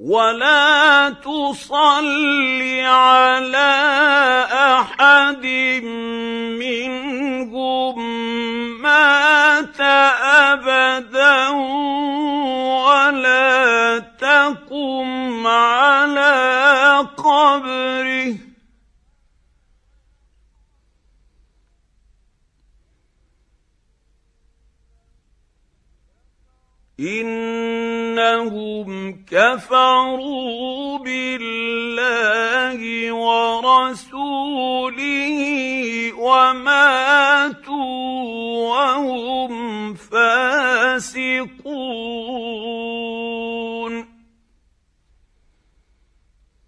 ولا تصل على احد منهم مات ابدا ولا تقم على قبره إنهم كفروا بالله ورسوله وماتوا وهم فاسقون.